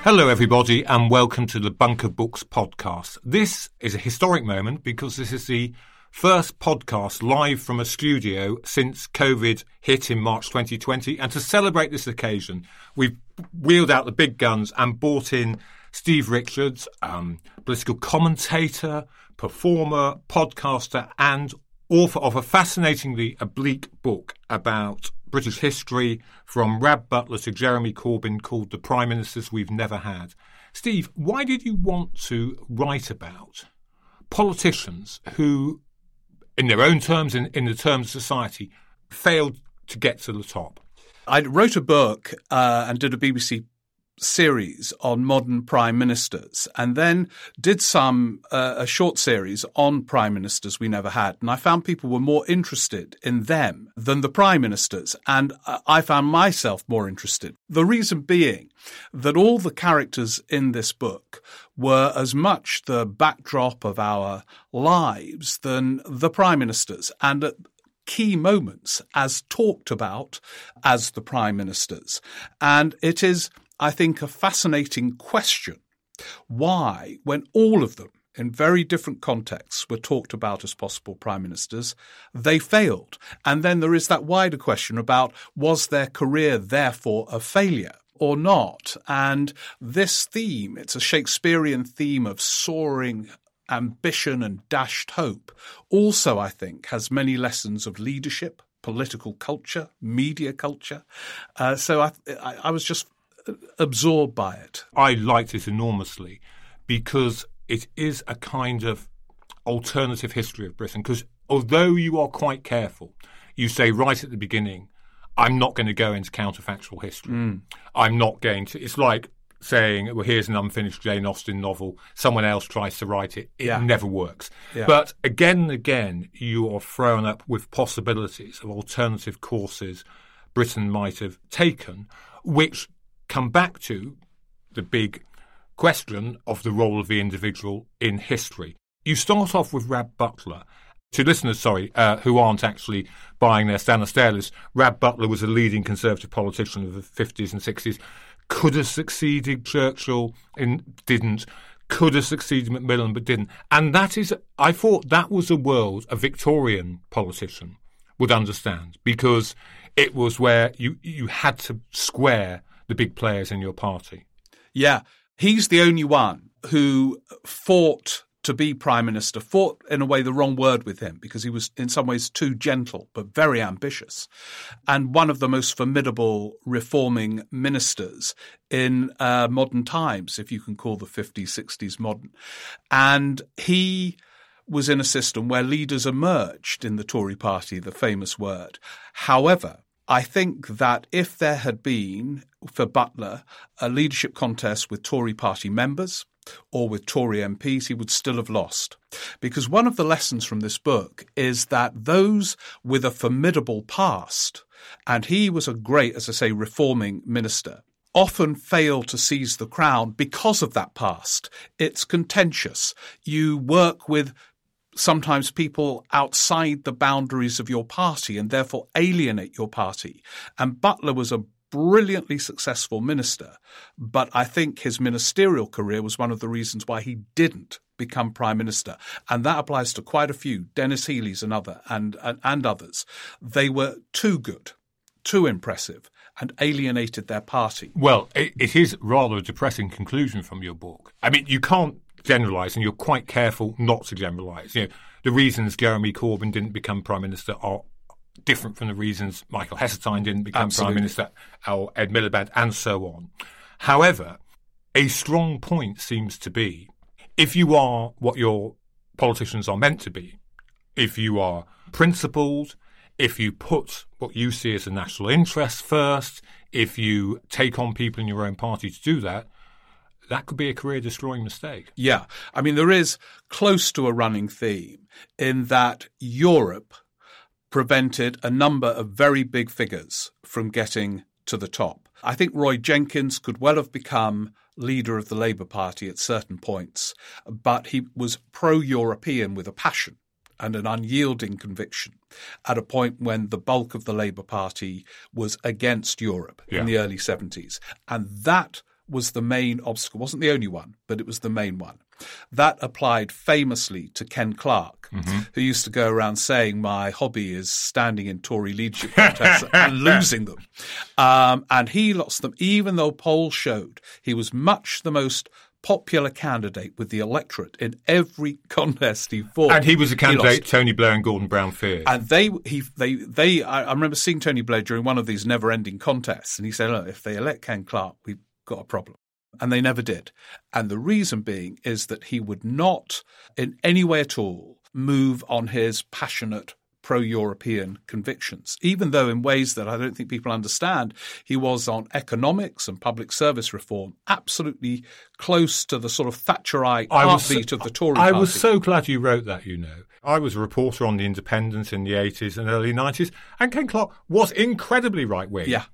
Hello, everybody, and welcome to the Bunker Books podcast. This is a historic moment because this is the first podcast live from a studio since COVID hit in March 2020. And to celebrate this occasion, we've wheeled out the big guns and brought in Steve Richards, political commentator, performer, podcaster, and author of a fascinatingly oblique book about British history from Rab Butler to Jeremy Corbyn called The Prime Ministers We've Never Had. Steve, why did you want to write about politicians who, in their own terms, in the terms of society, failed to get to the top? I wrote a book and did a BBC series on modern prime ministers, and then did a short series on prime ministers we never had. And I found people were more interested in them than the prime ministers, and I found myself more interested. The reason being that all the characters in this book were as much the backdrop of our lives than the prime ministers, and at key moments as talked about as the prime ministers. And it is, I think, a fascinating question why, when all of them in very different contexts were talked about as possible prime ministers, they failed. And then there is that wider question about, was their career therefore a failure or not? And this theme, it's a Shakespearean theme of soaring ambition and dashed hope, also, I think, has many lessons of leadership, political culture, media culture. So I was just absorbed by it. I liked it enormously because it is a kind of alternative history of Britain. Because although you are quite careful, you say right at the beginning, I'm not going to go into counterfactual history. I'm not going to. It's like saying, well, here's an unfinished Jane Austen novel. Someone else tries to write it. It never works. Yeah. But again and again, you are thrown up with possibilities of alternative courses Britain might have taken, which come back to the big question of the role of the individual in history. You start off with Rab Butler. To listeners, who aren't actually buying their Stannah Stair list, Rab Butler was a leading Conservative politician of the 50s and 60s. Could have succeeded Churchill, didn't. Could have succeeded Macmillan, but didn't. And that is, I thought that was a world a Victorian politician would understand, because it was where you had to square the big players in your party. Yeah, he's the only one who fought to be prime minister, fought in a way the wrong word with him, because he was in some ways too gentle but very ambitious, and one of the most formidable reforming ministers in modern times, if you can call the 50s, 60s modern. And he was in a system where leaders emerged in the Tory party, the famous word. However, I think that if there had been, for Butler, a leadership contest with Tory party members or with Tory MPs, he would still have lost. Because one of the lessons from this book is that those with a formidable past, and he was a great, as I say, reforming minister, often fail to seize the crown because of that past. It's contentious. You work with sometimes people outside the boundaries of your party and therefore alienate your party. And Butler was a brilliantly successful minister, but I think his ministerial career was one of the reasons why he didn't become prime minister. And that applies to quite a few, Denis Healey's another, and others. They were too good, too impressive, and alienated their party. Well, it is rather a depressing conclusion from your book. I mean, you can't generalise, and you're quite careful not to generalise. You know, the reasons Jeremy Corbyn didn't become prime minister are different from the reasons Michael Heseltine didn't become prime minister, or Ed Miliband, and so on. However, a strong point seems to be, if you are what your politicians are meant to be, if you are principled, if you put what you see as a national interest first, if you take on people in your own party to do that, that could be a career-destroying mistake. Yeah. I mean, there is close to a running theme in that Europe prevented a number of very big figures from getting to the top. I think Roy Jenkins could well have become leader of the Labour Party at certain points, but he was pro-European with a passion and an unyielding conviction at a point when the bulk of the Labour Party was against Europe in the early 70s. And that was the main obstacle. It wasn't the only one, but it was the main one. That applied famously to Ken Clarke, who used to go around saying, my hobby is standing in Tory leadership contests and losing them. And he lost them, even though polls showed he was much the most popular candidate with the electorate in every contest he fought. And he was a candidate Tony Blair and Gordon Brown feared. And I remember seeing Tony Blair during one of these never-ending contests, and he said, look, if they elect Ken Clarke, we've got a problem. And they never did. And the reason being is that he would not in any way at all move on his passionate pro-European convictions, even though in ways that I don't think people understand, he was on economics and public service reform absolutely close to the sort of Thatcherite heartbeat of the Tory party. I was so glad you wrote that, you know. I was a reporter on The Independent in the 80s and early 90s, and Ken Clarke was incredibly right-wing. Yeah.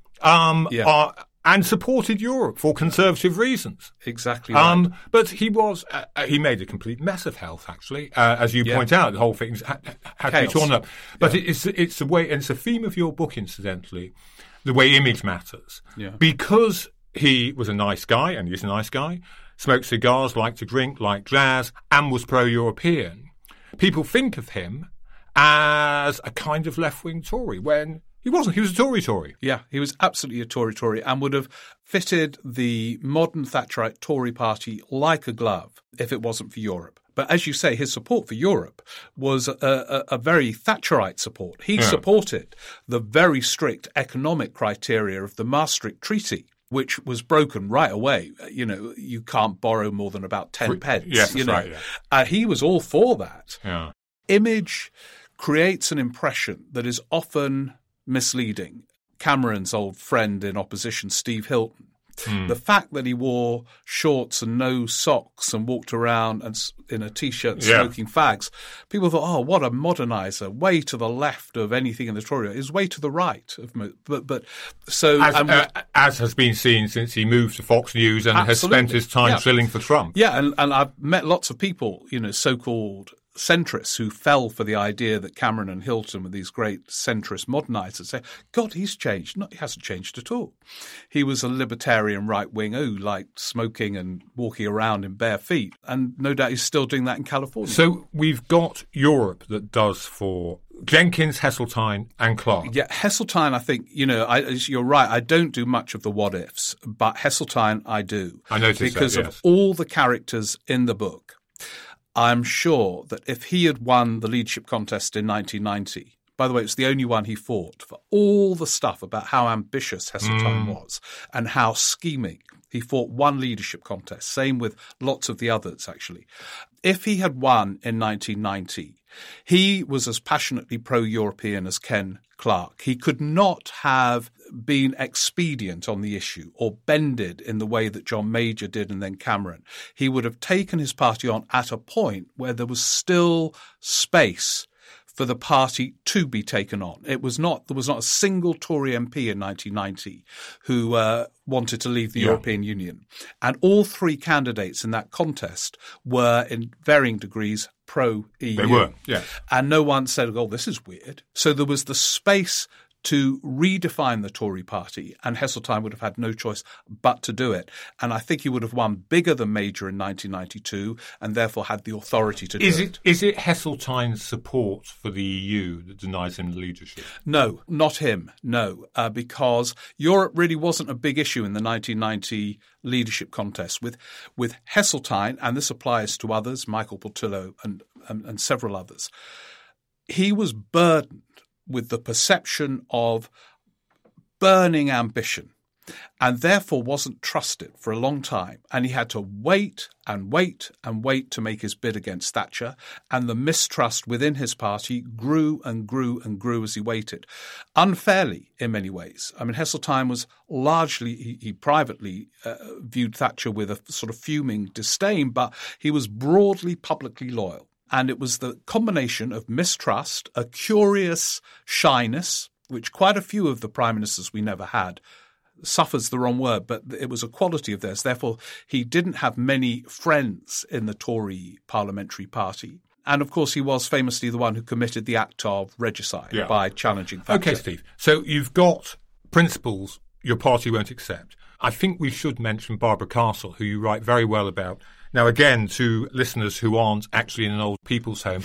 And supported Europe for conservative reasons. Exactly right. But he was he made a complete mess of health, actually. As you point out, the whole thing had to be torn up. But it's the way, and it's a theme of your book, incidentally, the way image matters. Yeah. Because he was a nice guy, and he's a nice guy, smoked cigars, liked to drink, liked jazz, and was pro-European, people think of him as a kind of left-wing Tory, when he wasn't. He was a Tory. Yeah, he was absolutely a Tory and would have fitted the modern Thatcherite Tory party like a glove if it wasn't for Europe. But as you say, his support for Europe was a very Thatcherite support. He supported the very strict economic criteria of the Maastricht Treaty, which was broken right away. You know, you can't borrow more than about 10 pence. Yes, you know. right, yeah. He was all for that. Yeah. Image creates an impression that is often misleading. Cameron's old friend in opposition, Steve Hilton, the fact that he wore shorts and no socks and walked around in a T-shirt smoking fags, people thought, oh, what a modernizer, way to the left of anything in the Tory. Is way to the right. As has been seen since he moved to Fox News and has spent his time drilling for Trump. Yeah, and I've met lots of people, you know, so-called centrists who fell for the idea that Cameron and Hilton were these great centrist modernizers, say, God, he's changed. No, he hasn't changed at all. He was a libertarian right-wing who liked smoking and walking around in bare feet, and no doubt he's still doing that in California. So we've got Europe that does for Jenkins, Heseltine and Clarke. Yeah, Heseltine, I think, you know, you're right, I don't do much of the what-ifs, but Heseltine I do. I noticed because that, yes. of all the characters in the book. I'm sure that if he had won the leadership contest in 1990, by the way, it's the only one he fought, for all the stuff about how ambitious Heseltine was and how scheming, he fought one leadership contest, same with lots of the others, actually. If he had won in 1990, he was as passionately pro-European as Ken Clarke. He could not have been expedient on the issue or bended in the way that John Major did and then Cameron. He would have taken his party on at a point where there was still space for the party to be taken on. There was not a single Tory MP in 1990 who wanted to leave the European Union. And all three candidates in that contest were in varying degrees pro-EU. They were, yes. And no one said, oh, this is weird. So there was the space to redefine the Tory party, and Heseltine would have had no choice but to do it. And I think he would have won bigger than Major in 1992 and therefore had the authority to do it. Is it Heseltine's support for the EU that denies him the leadership? No, not him, no, because Europe really wasn't a big issue in the 1990 leadership contest. With Heseltine, and this applies to others, Michael Portillo and several others, he was burdened with the perception of burning ambition and therefore wasn't trusted for a long time. And he had to wait and wait and wait to make his bid against Thatcher. And the mistrust within his party grew and grew and grew as he waited. Unfairly, in many ways. I mean, Heseltine was largely, he privately viewed Thatcher with a sort of fuming disdain, but he was broadly publicly loyal. And it was the combination of mistrust, a curious shyness, which quite a few of the prime ministers we never had, suffer's the wrong word, but it was a quality of theirs. Therefore, he didn't have many friends in the Tory parliamentary party. And, of course, he was famously the one who committed the act of regicide by challenging Thatcher. OK, Steve. So you've got principles your party won't accept. I think we should mention Barbara Castle, who you write very well about. Now, again, to listeners who aren't actually in an old people's home,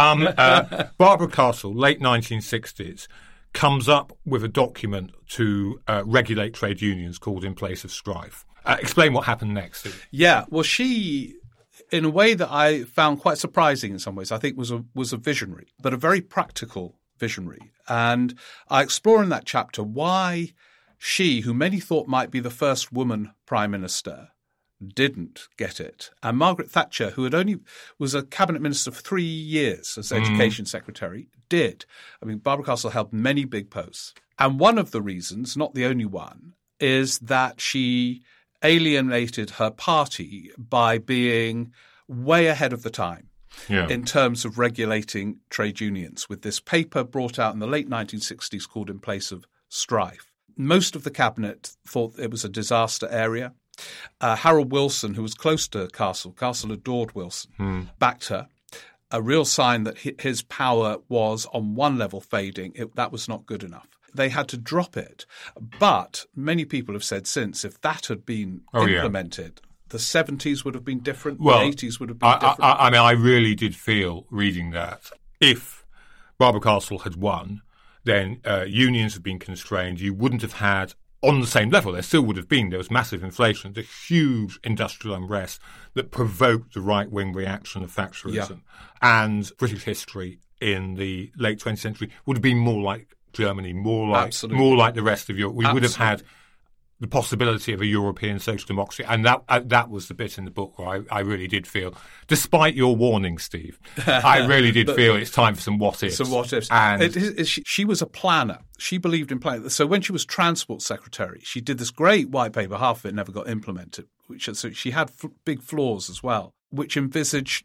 Barbara Castle, late 1960s, comes up with a document to regulate trade unions called In Place of Strife. Explain what happened next. Yeah, well, she, in a way that I found quite surprising in some ways, I think was a visionary, but a very practical visionary. And I explore in that chapter why she, who many thought might be the first woman prime minister, didn't get it. And Margaret Thatcher, who was a cabinet minister for 3 years as education secretary, did. I mean, Barbara Castle held many big posts. And one of the reasons, not the only one, is that she alienated her party by being way ahead of the time in terms of regulating trade unions, with this paper brought out in the late 1960s called In Place of Strife. Most of the cabinet thought it was a disaster area. Harold Wilson, who was close to Castle adored Wilson, backed her. A real sign that his power was on one level fading. That was not good enough. They had to drop it. But many people have said since, if that had been implemented, the 70s would have been different, the 80s would have been different. I mean, I really did feel reading that if Barbara Castle had won, then unions had been constrained. You wouldn't have had, on the same level, there still would have been, there was massive inflation, the huge industrial unrest that provoked the right-wing reaction of Thatcherism. And British history in the late 20th century would have been more like Germany, more like the rest of Europe. We would have had the possibility of a European social democracy. And that was the bit in the book where I really did feel, despite your warning, Steve, I really did feel it's time for some what-ifs. Some what-ifs. And she was a planner. She believed in planning. So when she was Transport Secretary, she did this great white paper. Half of it never got implemented. So she had big flaws as well, which envisaged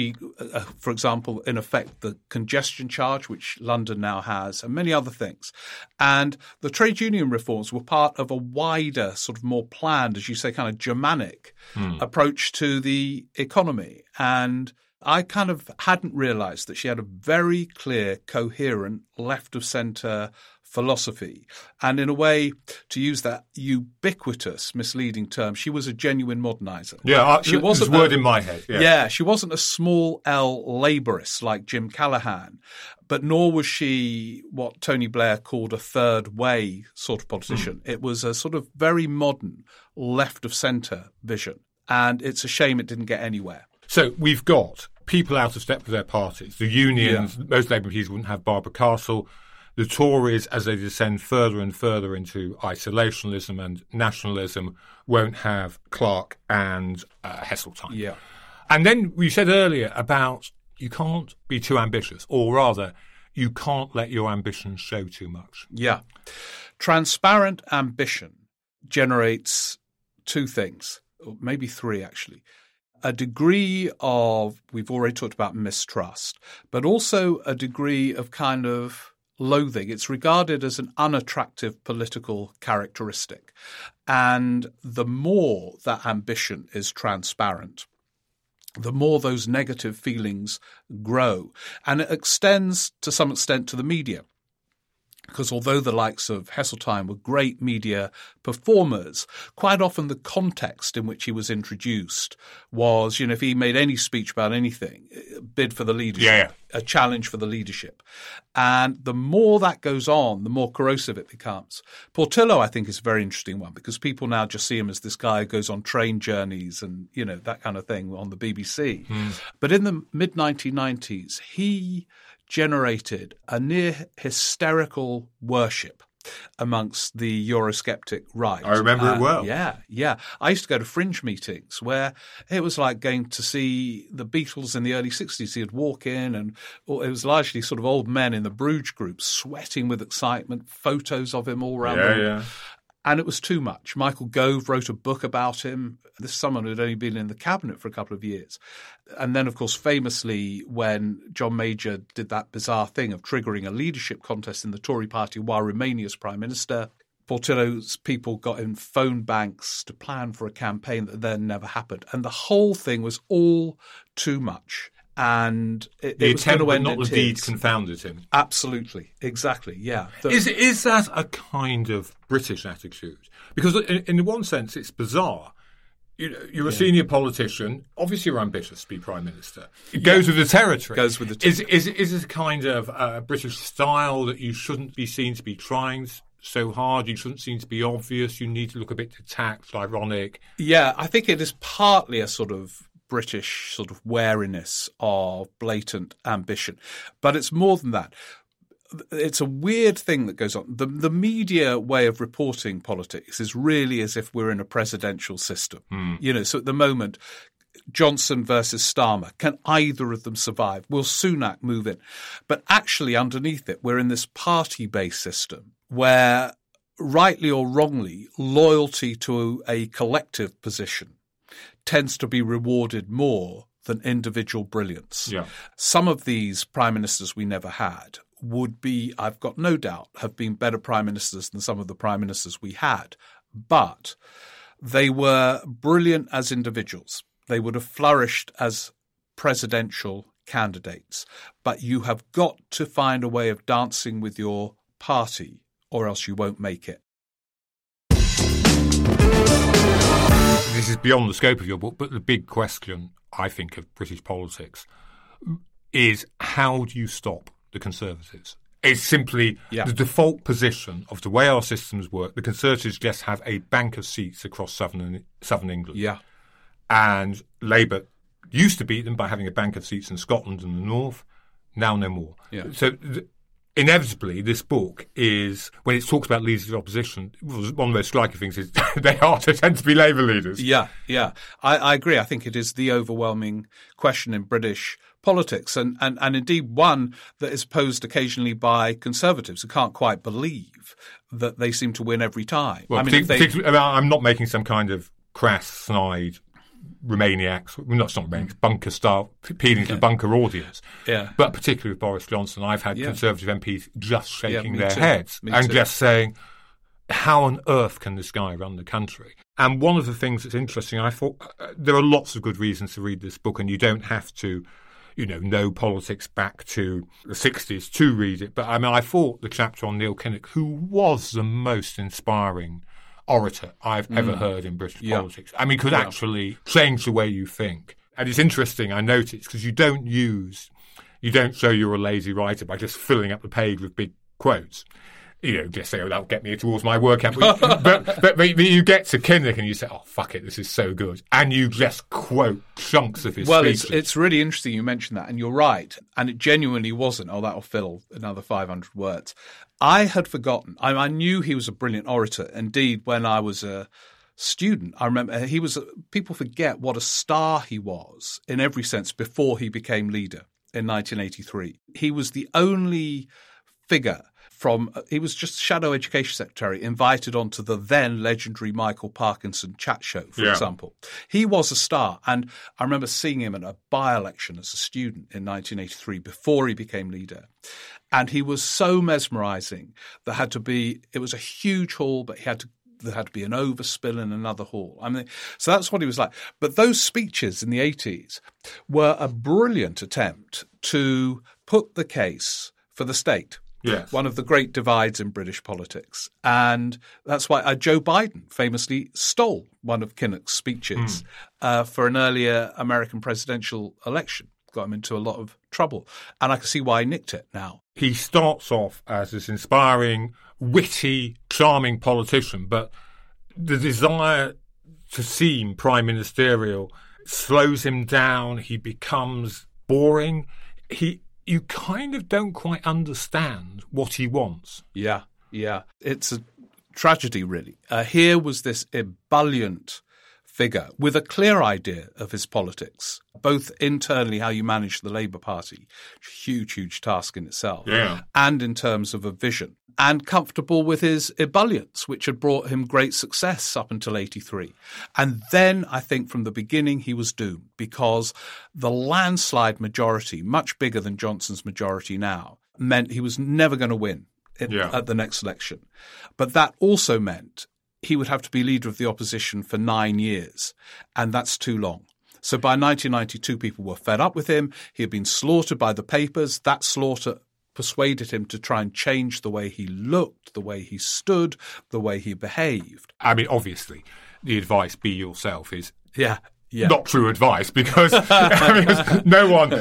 for example, in effect, the congestion charge, which London now has, and many other things. And the trade union reforms were part of a wider, sort of more planned, as you say, kind of Germanic approach to the economy. And I kind of hadn't realised that she had a very clear, coherent, left-of-centre philosophy. And in a way, to use that ubiquitous, misleading term, she was a genuine moderniser. Yeah, she wasn't a word in my head. Yeah, she wasn't a small L labourist like Jim Callaghan, but nor was she what Tony Blair called a third way sort of politician. It was a sort of very modern left-of-centre vision. And it's a shame it didn't get anywhere. So we've got people out of step with their parties. The unions, most Labour MPs wouldn't have Barbara Castle. The Tories, as they descend further and further into isolationism and nationalism, won't have Clarke and Heseltine. Yeah. And then we said earlier about you can't be too ambitious, or rather, you can't let your ambition show too much. Yeah. Transparent ambition generates two things, or maybe three actually. A degree of, we've already talked about mistrust, but also a degree of kind of loathing. It's regarded as an unattractive political characteristic. And the more that ambition is transparent, the more those negative feelings grow. And it extends to some extent to the media. Because although the likes of Heseltine were great media performers, quite often the context in which he was introduced was, if he made any speech about anything, bid for the leadership, a challenge for the leadership. And the more that goes on, the more corrosive it becomes. Portillo, I think, is a very interesting one because people now just see him as this guy who goes on train journeys and, that kind of thing on the BBC. But in the mid-1990s, he generated a near hysterical worship amongst the Eurosceptic right. I remember it well. Yeah. I used to go to fringe meetings where it was like going to see the Beatles in the early 60s. You'd walk in and it was largely sort of old men in the Bruges group sweating with excitement, photos of him all around the room. Yeah. And it was too much. Michael Gove wrote a book about him. This is someone who had only been in the cabinet for a couple of years. And then, of course, famously, when John Major did that bizarre thing of triggering a leadership contest in the Tory party while remaining as Prime Minister, Portillo's people got in phone banks to plan for a campaign that then never happened. And the whole thing was all too much. and it The was going attempt, to but end not in the tears. deed, confounded him. Absolutely, exactly, yeah. Is that a kind of British attitude? Because in one sense, it's bizarre. You're a senior politician. Obviously, you're ambitious to be prime minister. It goes with the territory. Goes with the territory. Is it a kind of British style that you shouldn't be seen to be trying so hard? You shouldn't seem to be obvious. You need to look a bit detached, ironic. Yeah, I think it is partly a sort of British sort of wariness of blatant ambition, but it's more than that. It's a weird thing that goes on. The media way of reporting politics is really as if we're in a presidential system. So at the moment, Johnson versus Starmer, can either of them survive? Will Sunak move in? But actually underneath it, we're in this party-based system where, rightly or wrongly, loyalty to a collective position tends to be rewarded more than individual brilliance. Yeah. Some of these prime ministers we never had would be, I've got no doubt, have been better prime ministers than some of the prime ministers we had. But they were brilliant as individuals. They would have flourished as presidential candidates. But you have got to find a way of dancing with your party or else you won't make it. This is beyond the scope of your book, but the big question, I think, of British politics is how do you stop the Conservatives? It's simply the default position of the way our systems work. The Conservatives just have a bank of seats across southern England. Yeah. And Labour used to beat them by having a bank of seats in Scotland and the north. Now no more. Yeah. So inevitably, this book is, when it talks about leaders of the opposition, one of the most striking things is they tend to be Labour leaders. Yeah. I agree. I think it is the overwhelming question in British politics, and indeed one that is posed occasionally by Conservatives who can't quite believe that they seem to win every time. Well, I'm not making some kind of crass, snide Romaniacs, not Romaniacs, bunker style, appealing to the bunker audience. Yeah. But particularly with Boris Johnson, I've had Conservative MPs just shaking their heads Me and too. just saying, how on earth can this guy run the country? And one of the things that's interesting, I thought there are lots of good reasons to read this book, and you don't have to know politics back to the 60s to read it. But I thought the chapter on Neil Kinnock, who was the most inspiring orator I've ever heard in British politics. Could actually change the way you think. And it's interesting, I noticed, because you don't show you're a lazy writer by just filling up the page with big quotes. Just say, that'll get me towards my workout. But you get to Kinnock and you say, oh, fuck it, this is so good. And you just quote chunks of his speeches. Well, it's really interesting you mentioned that, and you're right. And it genuinely wasn't, that'll fill another 500 words. I had forgotten. I knew he was a brilliant orator. Indeed, when I was a student, I remember people forget what a star he was in every sense before he became leader in 1983. He was the only figure he was just Shadow Education Secretary, invited onto the then legendary Michael Parkinson chat show, for example. He was a star, and I remember seeing him at a by-election as a student in 1983 before he became leader. And he was so mesmerising. It was a huge hall, but there had to be an overspill in another hall. So that's what he was like. But those speeches in the 80s were a brilliant attempt to put the case for the state. Yes. One of the great divides in British politics. And that's why Joe Biden famously stole one of Kinnock's speeches for an earlier American presidential election. Got him into a lot of trouble. And I can see why he nicked it now. He starts off as this inspiring, witty, charming politician, but the desire to seem prime ministerial slows him down. He becomes boring. You kind of don't quite understand what he wants. Yeah. It's a tragedy, really. Here was this ebullient figure with a clear idea of his politics, both internally how you manage the Labour Party, huge task in itself, and in terms of a vision, and comfortable with his ebullience, which had brought him great success up until 83. And then I think from the beginning he was doomed, because the landslide majority, much bigger than Johnson's majority now, meant he was never going to win at the next election. But that also meant he would have to be leader of the opposition for 9 years, and that's too long. So by 1992, people were fed up with him. He had been slaughtered by the papers. That slaughter persuaded him to try and change the way he looked, the way he stood, the way he behaved. I mean, obviously, the advice, be yourself, is not true advice, because no one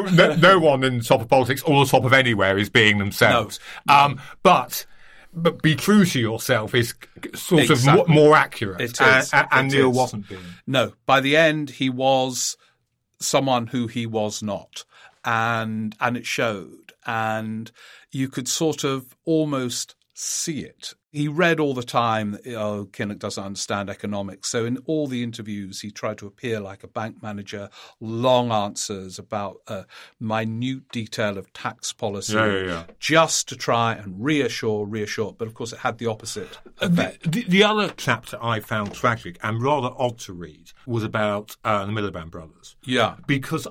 in the top of politics or the top of anywhere is being themselves. No. But be true to yourself is sort of more accurate. It is. And Neil wasn't being. No. By the end, he was someone who he was not. And it showed. And you could sort of almost see it. He read all the time, Kinnock doesn't understand economics. So in all the interviews, he tried to appear like a bank manager, long answers about a minute detail of tax policy, just to try and reassure. But of course, it had the opposite effect. The other chapter I found tragic and rather odd to read was about the Miliband brothers. Yeah. Because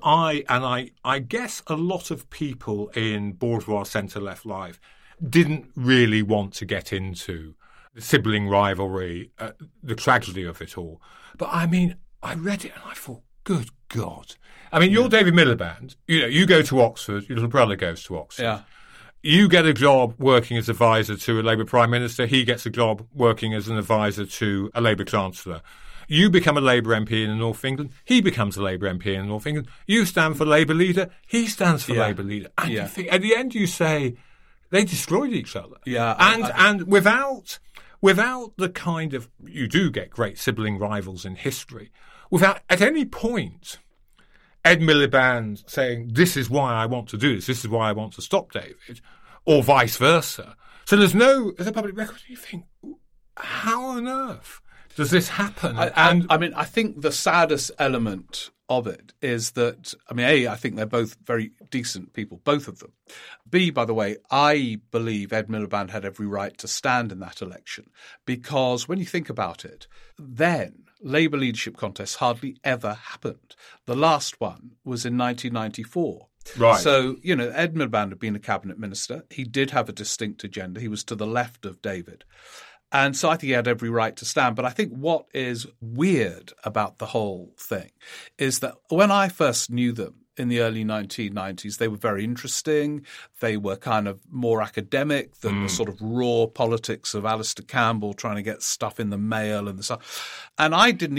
I guess a lot of people in bourgeois centre-left life didn't really want to get into the sibling rivalry, the tragedy of it all. But I mean, I read it and I thought, good God. I mean, you're David Miliband. You go to Oxford, your little brother goes to Oxford. Yeah. You get a job working as advisor to a Labour Prime Minister. He gets a job working as an advisor to a Labour Chancellor. You become a Labour MP in the North of England. He becomes a Labour MP in the North of England. You stand for Labour leader. He stands for Labour leader. And you think, at the end you say, they destroyed each other. Yeah. And without the kind of, you do get great sibling rivals in history, without at any point Ed Miliband saying, this is why I want to do this is why I want to stop David, or vice versa. So there's a public record. You think, how on earth does this happen? I mean, I think the saddest element of it is that, I mean, A, I think they're both very decent people, both of them. B, by the way, I believe Ed Miliband had every right to stand in that election, because when you think about it, then Labour leadership contests hardly ever happened. The last one was in 1994. Right. So, Ed Miliband had been a cabinet minister. He did have a distinct agenda. He was to the left of David. And so I think he had every right to stand. But I think what is weird about the whole thing is that when I first knew them in the early 1990s, they were very interesting. They were kind of more academic than the sort of raw politics of Alistair Campbell trying to get stuff in the mail and the stuff. And it didn't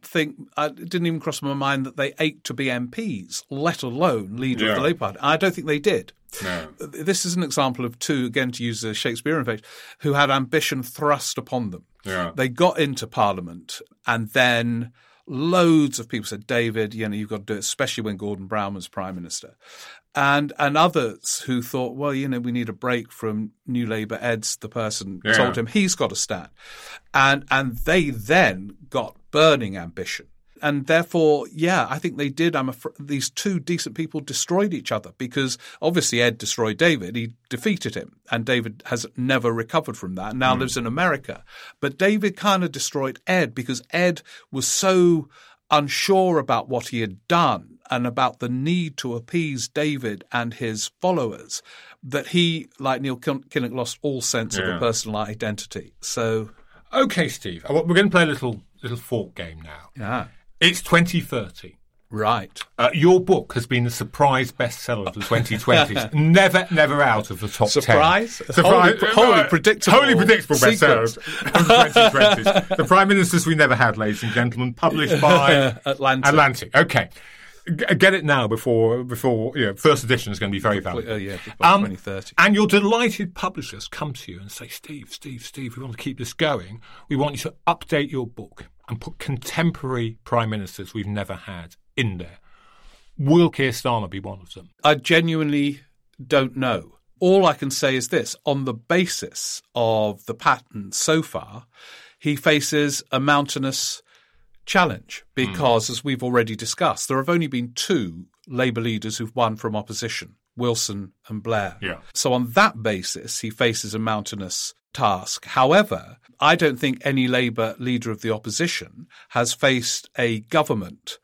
even cross my mind that they ate to be MPs, let alone leader of the Labour Party. I don't think they did. No. This is an example of two, again, to use a Shakespearean phrase, who had ambition thrust upon them. Yeah. They got into Parliament, and then loads of people said, David, you've got to do it, especially when Gordon Brown was Prime Minister. And others who thought, well, we need a break from New Labour. Ed's the person told him he's got to stand. And they then got burning ambition. And therefore, I think they did. These two decent people destroyed each other, because obviously Ed destroyed David. He defeated him, and David has never recovered from that. Now lives in America. But David kind of destroyed Ed because Ed was so unsure about what he had done and about the need to appease David and his followers that he, like Neil Kinnock, lost all sense of a personal identity. So, okay, Steve, we're going to play a little fork game now. Yeah. It's 2030. Right. Your book has been a surprise bestseller of the 2020s. never out of the top 10. Surprise? Wholly predictable. Wholly predictable bestseller of the 2020s. The Prime Ministers We Never Had, ladies and gentlemen, published by Atlantic. Okay. Get it now before first edition is going to be very valuable. By 2030. And your delighted publishers come to you and say, Steve, we want to keep this going. We want you to update your book and put contemporary prime ministers we've never had in there. Will Keir Starmer be one of them? I genuinely don't know. All I can say is this. On the basis of the pattern so far, he faces a mountainous challenge because, as we've already discussed, there have only been two Labour leaders who've won from opposition, Wilson and Blair. Yeah. So on that basis, he faces a mountainous task. However, I don't think any Labour leader of the opposition has faced a government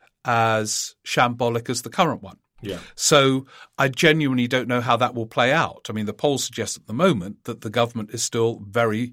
as shambolic as the current one. Yeah. So I genuinely don't know how that will play out. I mean, the polls suggest at the moment that the government is still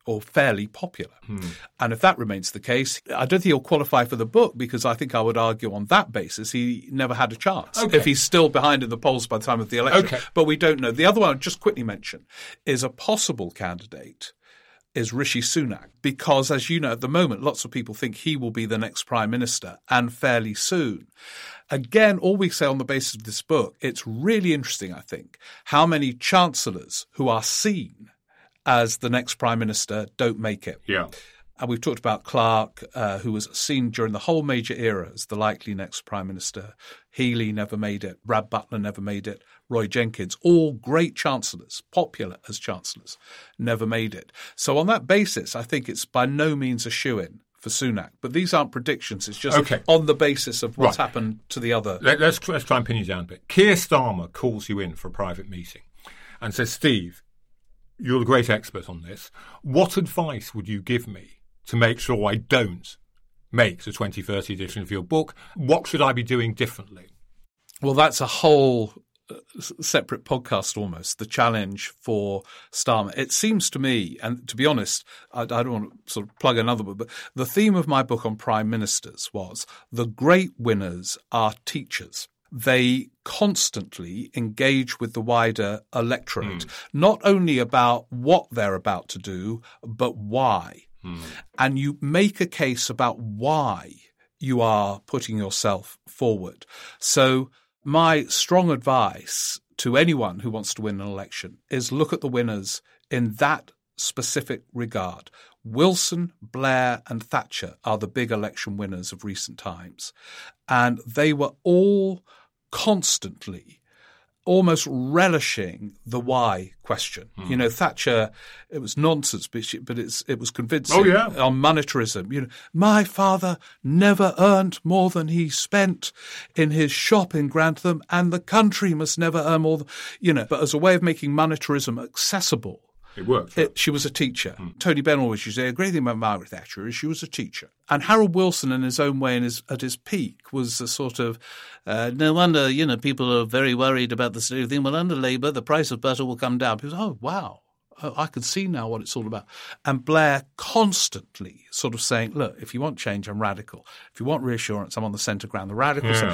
or fairly popular. And if that remains the case, I don't think he'll qualify for the book, because I think I would argue on that basis he never had a chance if he's still behind in the polls by the time of the election. Okay. But we don't know. The other one I'll just quickly mention is a possible candidate is Rishi Sunak, because, as you know, at the moment, lots of people think he will be the next prime minister, and fairly soon. Again, all we say on the basis of this book, it's really interesting, I think, how many chancellors who are seen as the next prime minister don't make it. Yeah. And we've talked about Clark, who was seen during the whole major era as the likely next prime minister. Healey never made it. Brad Butler never made it. Roy Jenkins, all great chancellors, popular as chancellors, never made it. So on that basis, I think it's by no means a shoo-in for Sunak. But these aren't predictions. It's just on the basis of what's happened to the other. Let's try and pin you down a bit. Keir Starmer calls you in for a private meeting and says, Steve, you're the great expert on this. What advice would you give me to make sure I don't make the 2030 edition of your book? What should I be doing differently? Well, that's a whole separate podcast almost, the challenge for Starmer. It seems to me, and to be honest, I don't want to sort of plug another book, but the theme of my book on prime ministers was the great winners are teachers. They constantly engage with the wider electorate, not only about what they're about to do, but why. And you make a case about why you are putting yourself forward. So my strong advice to anyone who wants to win an election is look at the winners in that specific regard. Wilson, Blair and Thatcher are the big election winners of recent times. And they were all constantly almost relishing the why question. You know, Thatcher, it was nonsense, but it was convincing on monetarism. You know, my father never earned more than he spent in his shop in Grantham, and the country must never earn more than, you know. But as a way of making monetarism accessible, it worked. She was a teacher. Tony Benn always used to say, a great thing about Margaret Thatcher is she was a teacher. And Harold Wilson, in his own way and at his peak, was a sort of, no wonder, you know, people are very worried about the state of thing. Well, under Labour, the price of butter will come down. People say, oh, wow. I can see now what it's all about. And Blair constantly sort of saying, look, if you want change, I'm radical. If you want reassurance, I'm on the centre ground, the radical side.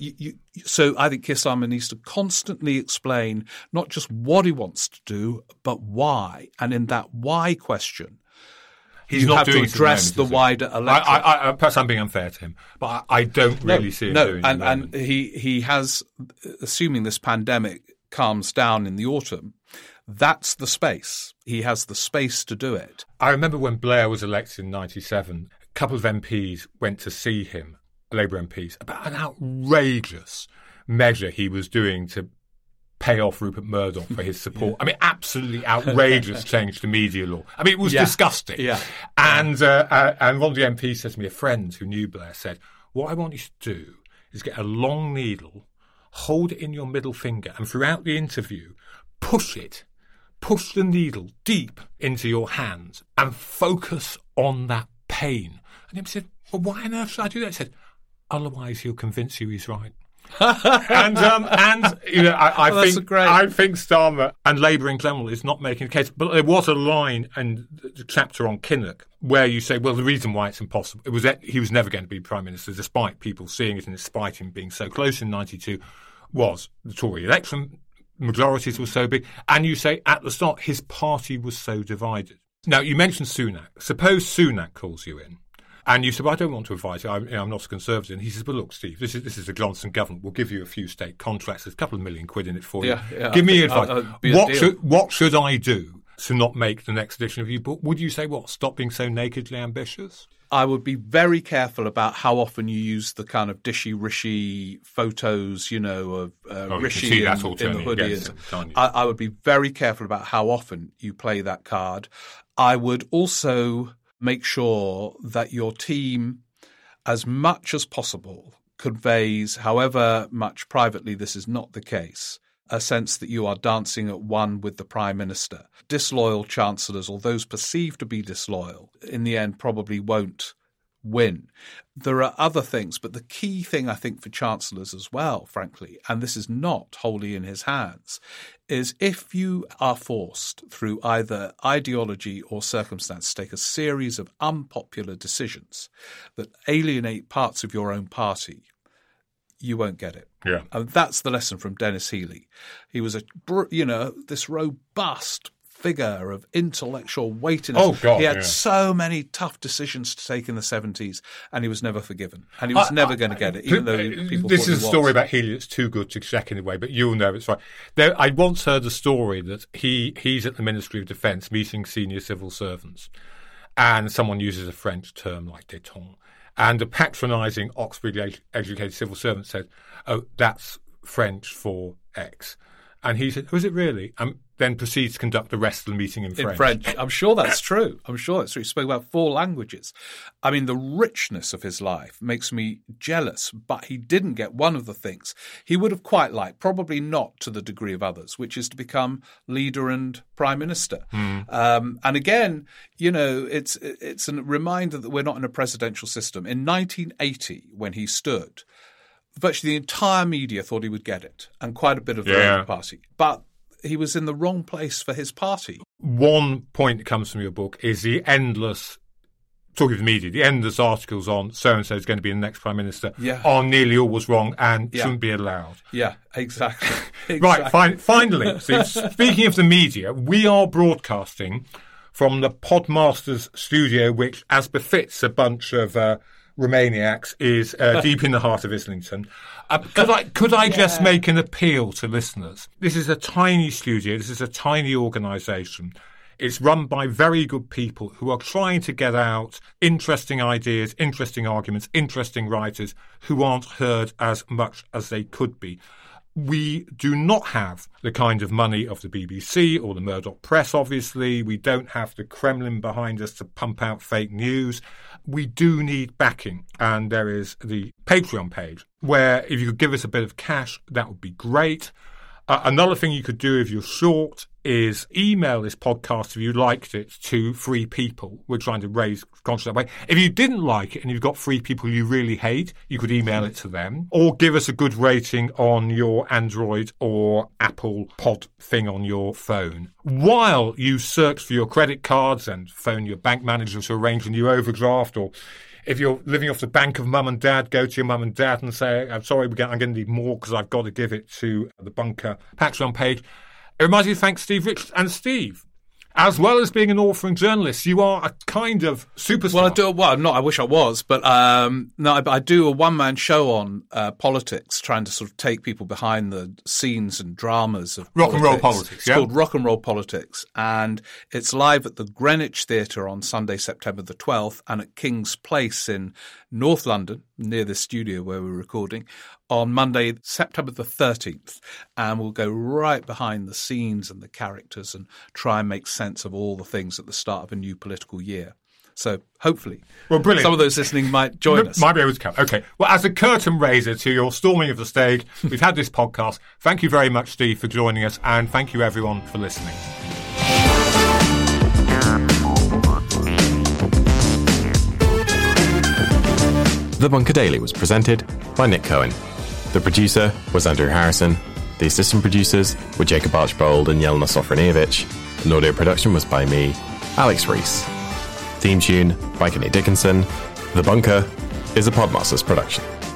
So I think Keir Starmer needs to constantly explain not just what he wants to do, but why. And in that why question, he's you not have doing to address the wider electorate. Perhaps I'm being unfair to him, but I don't really see him doing it. And he has, assuming this pandemic calms down in the autumn, that's the space. He has the space to do it. I remember when Blair was elected in 1997, a couple of MPs went to see him, Labour MPs, about an outrageous measure he was doing to pay off Rupert Murdoch for his support. I mean, absolutely outrageous change to media law. I mean, it was disgusting. And one of the MPs said to me, a friend who knew Blair said, what I want you to do is get a long needle, hold it in your middle finger, and throughout the interview, push the needle deep into your hands and focus on that pain. And he said, well, why on earth should I do that? I said, otherwise he'll convince you he's right. and you know, I think Starmer and Labour in general is not making the case. But there was a line in the chapter on Kinnock where you say, well, the reason why it's impossible, it was that he was never going to be Prime Minister, despite people seeing it and despite him being so close in 92, was the Tory election. Majorities were so big. And you say at the start his party was so divided. Now, you mentioned Sunak. Suppose Sunak calls you in and you say, well, I don't want to advise you. I'm not a Conservative. And he says, well, look, Steve, this is a Johnson government. We'll give you a few state contracts. There's a couple of million quid in it for you. Give me advice. What should I do to not make the next edition of your book? Would you say, what, stop being so nakedly ambitious? I would be very careful about how often you use the kind of dishy-rishy photos, you know, of Rishi in the hoodie. I would be very careful about how often you play that card. I would also make sure that your team, as much as possible, conveys, however much privately this is not the case, a sense that you are dancing at one with the Prime Minister. Disloyal chancellors, or those perceived to be disloyal, in the end probably won't win. There are other things, but the key thing, I think, for chancellors as well, frankly, and this is not wholly in his hands, is if you are forced through either ideology or circumstance to take a series of unpopular decisions that alienate parts of your own party, you won't get it. Yeah. And that's the lesson from Denis Healey. He was this robust figure of intellectual weightiness. Oh, God, he had so many tough decisions to take in the 70s, and he was never forgiven. And he was never going to get it, even though people This thought is a story about Healey that's too good to check anyway, but you'll know it's right. I once heard a story that he's at the Ministry of Defence meeting senior civil servants, and someone uses a French term like détente, and a patronising Oxford-educated civil servant said, "Oh, that's French for X." And he said, "Oh, is it really?" Then proceeds to conduct the rest of the meeting in French. I'm sure that's true. He spoke about 4 languages. I mean, the richness of his life makes me jealous, but he didn't get one of the things he would have quite liked, probably not to the degree of others, which is to become leader and prime minister. And again, it's a reminder that we're not in a presidential system. In 1980, when he stood, virtually the entire media thought he would get it, and quite a bit of the Labour Party. But he was in the wrong place for his party. One point that comes from your book is the endless, talking of the media, the endless articles on so-and-so is going to be the next Prime Minister are nearly always wrong and shouldn't be allowed. Yeah, exactly. Right, finally, so speaking of the media, we are broadcasting from the Podmasters studio, which, as befits a bunch of Romaniacs, is deep in the heart of Islington. Could I just make an appeal to listeners? This is a tiny studio. This is a tiny organisation. It's run by very good people who are trying to get out interesting ideas, interesting arguments, interesting writers who aren't heard as much as they could be. We do not have the kind of money of the BBC or the Murdoch press, obviously. We don't have the Kremlin behind us to pump out fake news. We do need backing, and there is the Patreon page where if you could give us a bit of cash, that would be great. Another thing you could do if you're short is email this podcast if you liked it to 3 people. We're trying to raise consciousness that way. If you didn't like it and you've got 3 people you really hate, you could email it to them. Or give us a good rating on your Android or Apple Pod thing on your phone. While you search for your credit cards and phone your bank manager to arrange a new overdraft, or if you're living off the bank of mum and dad, go to your mum and dad and say, "I'm sorry, I'm going to need more because I've got to give it to the Bunker Patreon page." It reminds me to thank Steve Richards. And Steve, as well as being an author and journalist, you are a kind of superstar. I wish I was, but I do a one-man show on politics, trying to sort of take people behind the scenes and dramas of rock and roll politics. It's called Rock and Roll Politics, and it's live at the Greenwich Theatre on Sunday, September the 12th, and at King's Place in North London, near the studio where we're recording, on Monday, September the 13th. And we'll go right behind the scenes and the characters and try and make sense of all the things at the start of a new political year. So hopefully some of those listening might join us. Might be able to come. Okay. Well, as a curtain raiser to your storming of the stage, we've had this podcast. Thank you very much, Steve, for joining us. And thank you, everyone, for listening. The Bunker Daily was presented by Nick Cohen. The producer was Andrew Harrison. The assistant producers were Jacob Archbold and Yelena Sofronievich. And audio production was by me, Alex Rees. Theme tune by Kenny Dickinson. The Bunker is a Podmasters production.